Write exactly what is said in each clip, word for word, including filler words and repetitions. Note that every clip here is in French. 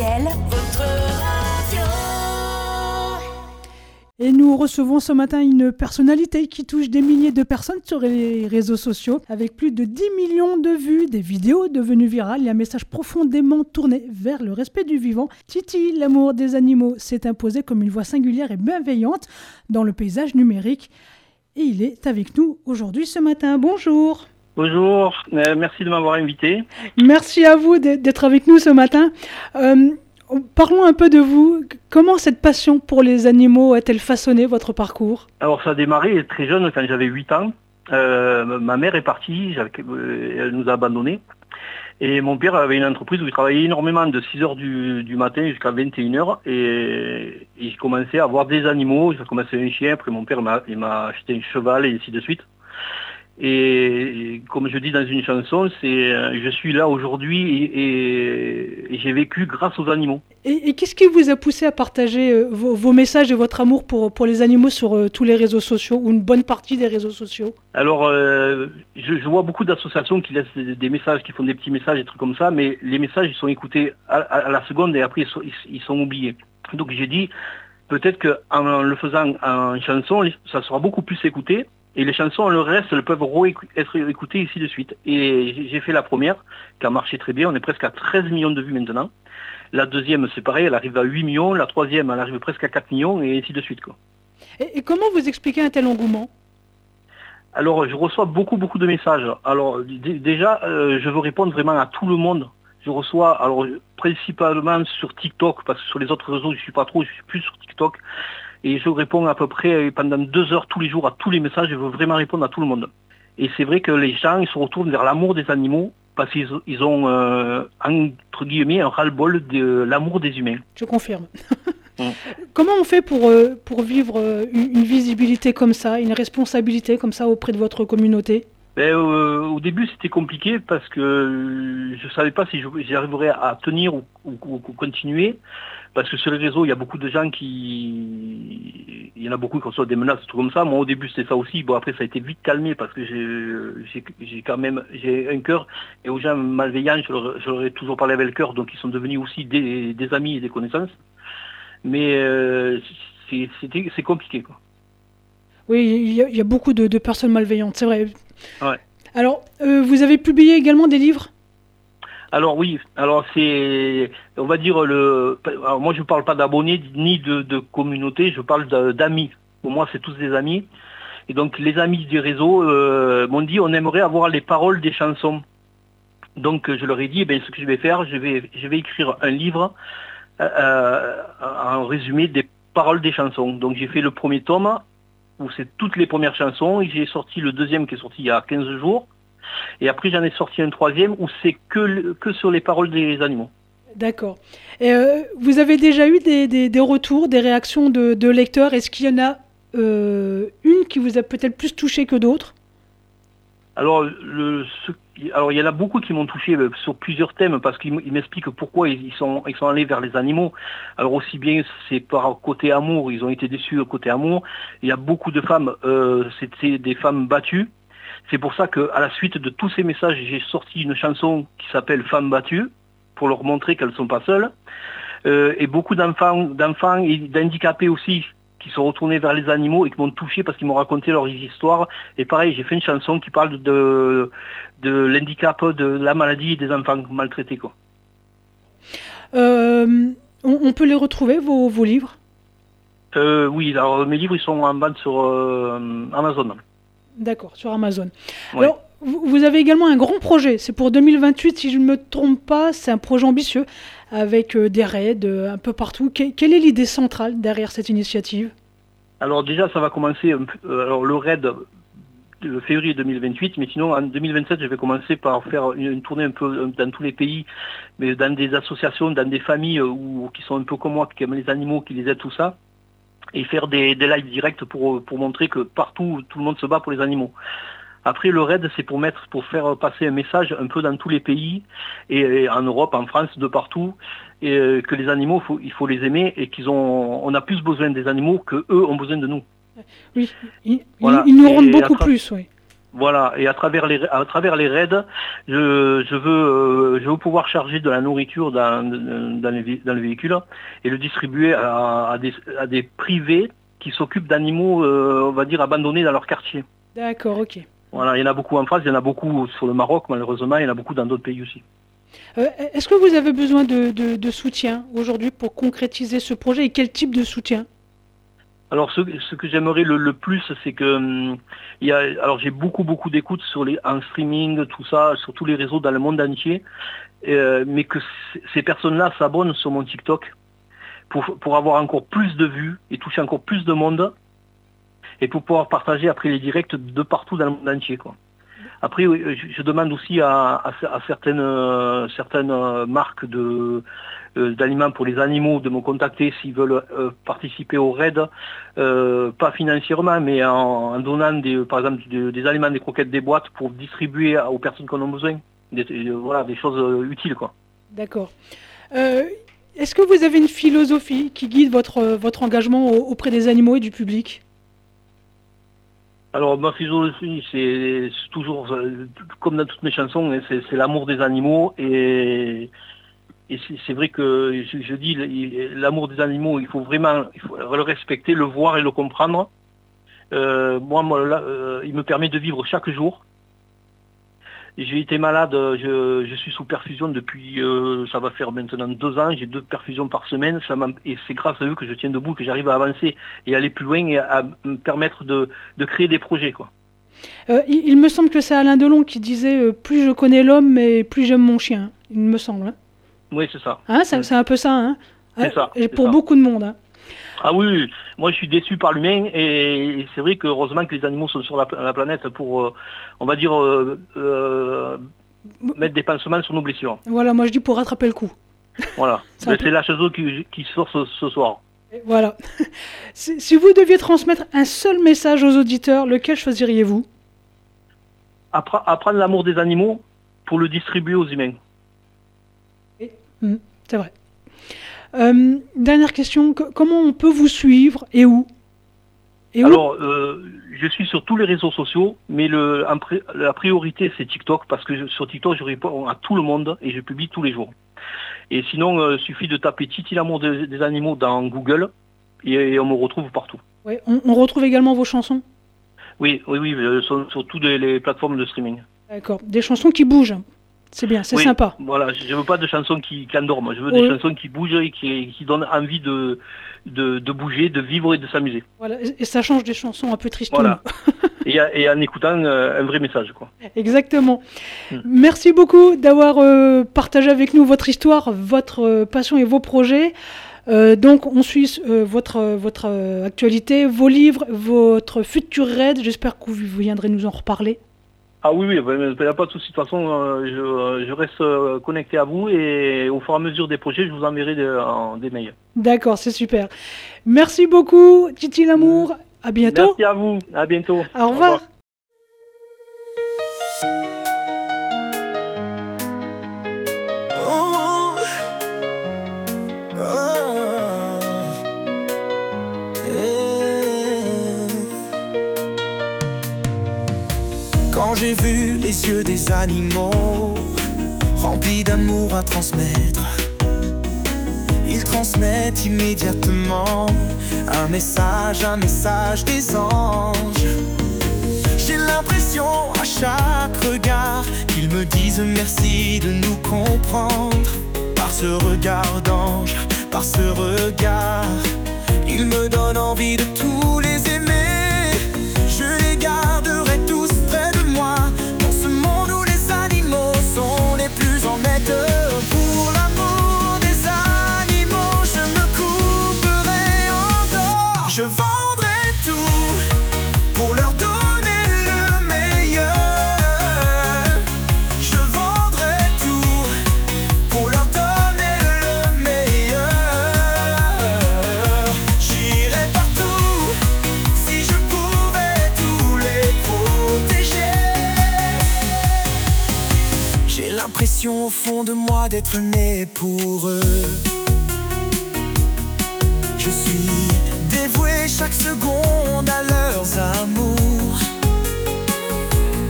R T L, votre radio. Et nous recevons ce matin une personnalité qui touche des milliers de personnes sur les réseaux sociaux. Avec plus de dix millions de vues, des vidéos devenues virales et un message profondément tourné vers le respect du vivant. Titi, l'amour des animaux, s'est imposé comme une voix singulière et bienveillante dans le paysage numérique. Et il est avec nous aujourd'hui ce matin. Bonjour. Bonjour, euh, merci de m'avoir invité. Merci à vous d'être avec nous ce matin. Euh, parlons un peu de vous. Comment cette passion pour les animaux a-t-elle façonné votre parcours? Alors ça a démarré très jeune, quand j'avais huit ans. Euh, ma mère est partie, elle nous a abandonnés. Et mon père avait une entreprise où il travaillait énormément de six heures du, du matin jusqu'à vingt et une heures. Et, et j'ai commencé à avoir des animaux. J'ai commencé un chien, après mon père m'a, il m'a acheté un cheval et ainsi de suite. Et comme je dis dans une chanson, c'est je suis là aujourd'hui et, et, et j'ai vécu grâce aux animaux. Et, et qu'est-ce qui vous a poussé à partager euh, vos, vos messages et votre amour pour, pour les animaux sur euh, tous les réseaux sociaux, ou une bonne partie des réseaux sociaux? Alors, euh, je, je vois beaucoup d'associations qui laissent des, des messages, qui font des petits messages, des trucs comme ça, mais les messages, ils sont écoutés à, à, à la seconde et après, ils sont, ils, ils sont oubliés. Donc j'ai dit, peut-être qu'en le faisant en chanson, ça sera beaucoup plus écouté. Et les chansons, le reste, elles peuvent être écoutées ici de suite. Et j'ai fait la première, qui a marché très bien. On est presque à treize millions de vues maintenant. La deuxième, c'est pareil, elle arrive à huit millions. La troisième, elle arrive presque à quatre millions, et ainsi de suite, quoi. Et, et comment vous expliquez un tel engouement? Alors, je reçois beaucoup, beaucoup de messages. Alors, d- déjà, euh, je veux répondre vraiment à tout le monde. Je reçois, alors, principalement sur TikTok, parce que sur les autres réseaux, je ne suis pas trop, je suis plus sur TikTok. Et je réponds à peu près pendant deux heures tous les jours à tous les messages. Je veux vraiment répondre à tout le monde. Et c'est vrai que les gens, ils se retournent vers l'amour des animaux parce qu'ils ils ont, euh, entre guillemets, un ras-le-bol de l'amour des humains. Je confirme. Mmh. Comment on fait pour, euh, pour vivre euh, une, une visibilité comme ça, une responsabilité comme ça auprès de votre communauté? Ben, euh, au début, c'était compliqué parce que je ne savais pas si j'y arriverais à tenir ou, ou, ou continuer. Parce que sur les réseaux, il y a beaucoup de gens qui... Il y en a beaucoup qui reçoivent des menaces, tout comme ça. Moi, au début, c'était ça aussi. Bon, après, ça a été vite calmé parce que j'ai, j'ai, j'ai quand même j'ai un cœur. Et aux gens malveillants, je leur, je leur ai toujours parlé avec le cœur. Donc, ils sont devenus aussi des, des amis et des connaissances. Mais euh, c'est, c'était, c'est compliqué, quoi. Oui, il y, a, il y a beaucoup de, de personnes malveillantes, c'est vrai. Ouais. Alors, euh, vous avez publié également des livres? Alors oui, alors c'est, on va dire, le. Alors moi je ne parle pas d'abonnés ni de, de communauté, je parle de, d'amis. Pour moi c'est tous des amis. Et donc les amis du réseau euh, m'ont dit on aimerait avoir les paroles des chansons. Donc je leur ai dit, eh bien, ce que je vais faire, je vais, je vais écrire un livre euh, en résumé des paroles des chansons. Donc j'ai fait le premier tome où c'est toutes les premières chansons et j'ai sorti le deuxième qui est sorti il y a quinze jours. Et après, j'en ai sorti un troisième où c'est que, que sur les paroles des animaux. D'accord. Et euh, vous avez déjà eu des, des, des retours, des réactions de, de lecteurs? Est-ce qu'il y en a euh, une qui vous a peut-être plus touché que d'autres? Alors, le, ce, alors, il y en a beaucoup qui m'ont touché euh, sur plusieurs thèmes parce qu'ils m'expliquent pourquoi ils sont, ils sont allés vers les animaux. Alors, aussi bien c'est par côté amour, ils ont été déçus côté amour. Il y a beaucoup de femmes, euh, c'était des femmes battues. C'est pour ça qu'à la suite de tous ces messages, j'ai sorti une chanson qui s'appelle Femmes battues, pour leur montrer qu'elles ne sont pas seules. Euh, et beaucoup d'enfants, d'enfants et d'handicapés aussi, qui sont retournés vers les animaux et qui m'ont touché parce qu'ils m'ont raconté leurs histoires. Et pareil, j'ai fait une chanson qui parle de, de l'handicap, de la maladie des enfants maltraités, quoi. Euh, on, on peut les retrouver, vos, vos livres? euh, Oui, alors mes livres ils sont en vente sur euh, Amazon. D'accord, sur Amazon. Ouais. Alors, vous, vous avez également un grand projet, c'est pour deux mille vingt-huit, si je ne me trompe pas, c'est un projet ambitieux, avec euh, des raids euh, un peu partout. Que, quelle est l'idée centrale derrière cette initiative? Alors déjà, ça va commencer, euh, alors le raid de février deux mille vingt-huit, mais sinon en deux mille vingt-sept, je vais commencer par faire une, une tournée un peu dans tous les pays, mais dans des associations, dans des familles où, qui sont un peu comme moi, qui aiment les animaux, qui les aident, tout ça. Et faire des, des lives directs pour, pour montrer que partout, tout le monde se bat pour les animaux. Après, le raid, c'est pour mettre, pour faire passer un message un peu dans tous les pays, et, et en Europe, en France, de partout, et euh, que les animaux, faut, il faut les aimer, et qu'ils ont, on a plus besoin des animaux que eux ont besoin de nous. Oui, ils, voilà. ils nous rendent et beaucoup tra- plus, oui. Voilà, et à travers les à travers les raids, je, je veux euh, je veux pouvoir charger de la nourriture dans, dans, les, dans le véhicule et le distribuer à, à, des, à des privés qui s'occupent d'animaux, euh, on va dire, abandonnés dans leur quartier. D'accord, ok. Voilà, il y en a beaucoup en France, il y en a beaucoup sur le Maroc, malheureusement, il y en a beaucoup dans d'autres pays aussi. Euh, est-ce que vous avez besoin de, de, de soutien aujourd'hui pour concrétiser ce projet et quel type de soutien? Alors ce, ce que j'aimerais le, le plus, c'est que hum, il y a, alors j'ai beaucoup beaucoup d'écoutes sur les en streaming, tout ça, sur tous les réseaux dans le monde entier, euh, mais que c- ces personnes-là s'abonnent sur mon TikTok pour pour avoir encore plus de vues et toucher encore plus de monde et pour pouvoir partager après les directs de partout dans le monde entier, quoi. Après, oui, je, je demande aussi à, à, à certaines euh, certaines euh, marques de euh, d'aliments pour les animaux de me contacter s'ils veulent euh, participer au raid, euh, pas financièrement, mais en, en donnant des, par exemple des, des aliments, des croquettes, des boîtes pour distribuer à- aux personnes qui en ont besoin. Des, euh, voilà, des choses euh, utiles, quoi. D'accord. Euh, est-ce que vous avez une philosophie qui guide votre, votre engagement au- auprès des animaux et du public? Alors ma philosophie, c'est c'est toujours euh, comme dans toutes mes chansons, hein, c'est c'est l'amour des animaux et et c'est c'est vrai que je, je dis il- l'amour des animaux, il faut vraiment il faut le respecter, le voir et le comprendre. Euh, moi, moi là, euh, il me permet de vivre chaque jour. J'ai été malade, je, je suis sous perfusion depuis, euh, ça va faire maintenant deux ans, j'ai deux perfusions par semaine, ça m'a- et c'est grâce à eux que je tiens debout, que j'arrive à avancer et aller plus loin et à me permettre de, de créer des projets, quoi. Euh, il, il me semble que c'est Alain Delon qui disait euh, plus je connais l'homme, mais plus j'aime mon chien. Il me semble. Hein, Oui, c'est ça. Hein, c'est, c'est un peu ça. Hein. C'est Euh, ça, et c'est pour ça. beaucoup de monde. Hein. Ah oui, oui, moi je suis déçu par l'humain et, et c'est vrai que heureusement que les animaux sont sur la, la planète pour, euh, on va dire, euh, euh, mettre des pansements sur nos blessures. Voilà, moi je dis pour rattraper le coup. Voilà, C'est un Mais peu- c'est la chose qui, qui sort ce, ce soir. Et voilà. si, si vous deviez transmettre un seul message aux auditeurs, lequel choisiriez-vous? Appre- apprendre l'amour des animaux pour le distribuer aux humains. Hmm, c'est vrai. Euh, dernière question, co- comment on peut vous suivre et où? Et où? Alors, euh, je suis sur tous les réseaux sociaux, mais le, en pré- la priorité c'est TikTok parce que je- sur TikTok je réponds à tout le monde et je publie tous les jours. Et sinon, il suffit de taper Titi l'amour des, des animaux dans Google et, et on me retrouve partout. Ouais, on, on retrouve également vos chansons? Oui, oui, oui, euh, sur, sur toutes les, les plateformes de streaming. D'accord. Des chansons qui bougent. C'est bien, c'est Oui, sympa. Voilà, je veux pas de chansons qui, qui endorment, je veux des Oui. chansons qui bougent et qui, qui donnent envie de, de, de bouger, de vivre et de s'amuser. Voilà. Et, et ça change des chansons un peu tristes. Voilà. et, et en écoutant euh, un vrai message, quoi. Exactement. Hmm. Merci beaucoup d'avoir euh, partagé avec nous votre histoire, votre euh, passion et vos projets. Euh, donc, on suit euh, votre, votre euh, actualité, vos livres, votre futur raid. J'espère que vous, vous viendrez nous en reparler. Ah oui, oui, il n'y a pas de souci. De toute façon, euh, je, je reste euh, connecté à vous et au fur et à mesure des projets, je vous enverrai des, euh, des mails. D'accord, c'est super. Merci beaucoup, Titi Lamour. À bientôt. Merci à vous. À bientôt. Au revoir. Oh, oh, yeah. Quand j'ai vu les yeux des animaux remplis d'amour à transmettre, ils transmettent immédiatement un message, un message des anges. J'ai l'impression à chaque regard qu'ils me disent merci de nous comprendre. Par ce regard d'ange, par ce regard, ils me donnent envie de tous les aimer. Je les garderai tous près de moi, dans ce monde où les animaux sont les plus en maître. Pour l'amour des animaux, je me couperai en dehors. Je vendrai tout pour leur donner le meilleur. Je vendrai tout pour leur donner le meilleur. J'irai partout si je pouvais tous les protéger. J'ai l'impression au fond de moi d'être né pour eux. Je suis dévoué chaque seconde à leurs amours.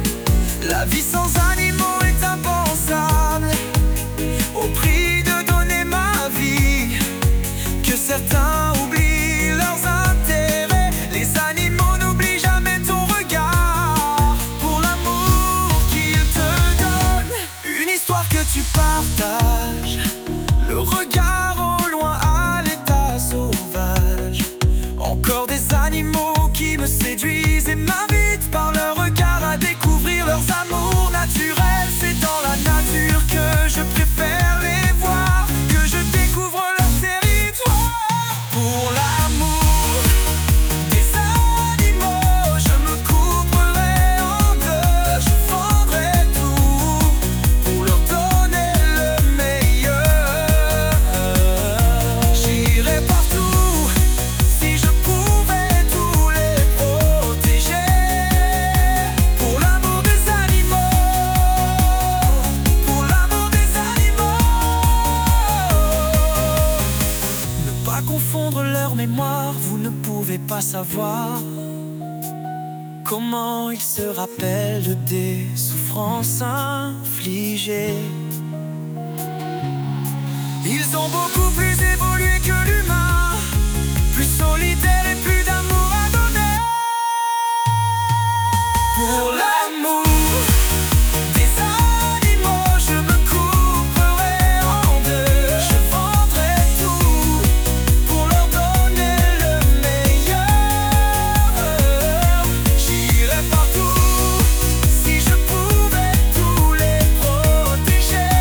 La vie sans animaux est impensable, au prix de donner ma vie. Que certains oublient leurs intérêts, les animaux n'oublient jamais ton regard. Pour l'amour qu'ils te donnent, une histoire que tu partages, le regard au loin à l'état sauvage. Encore des animaux qui me séduisent et m'invitent par leur regard à découvrir leurs amours naturels. C'est dans la nature que je préfère les voir, que je découvre leur territoire. Pour l'amour des animaux, je me couperai en deux, je fendrai tout pour leur donner le meilleur. J'irai partout si je pouvais tous les protéger. Pour l'amour des animaux, pour l'amour des animaux. Ne pas confondre leur mémoire, vous ne pouvez pas savoir comment ils se rappellent des souffrances infligées. Ils ont beaucoup plus évolué que l'humain, plus solitaire et plus d'amour à donner. Pour l'amour des animaux, je me couperai en deux, je vendrai tout pour leur donner le meilleur. J'irai partout si je pouvais tous les protéger.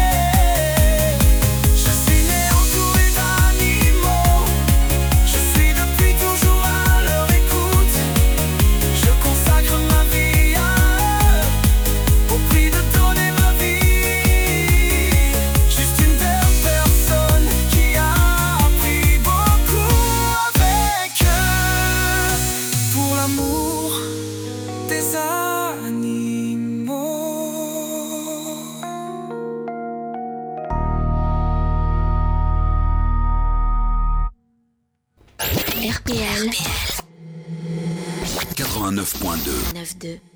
Je suis né entouré d'animaux, je suis depuis toujours à leur écoute. Je consacre ma vie à eux, au prix de donner ma vie. Juste une belle personne qui a appris beaucoup avec eux. Pour l'amour des animaux. R P L quatre-vingt-neuf point deux. neuf deux.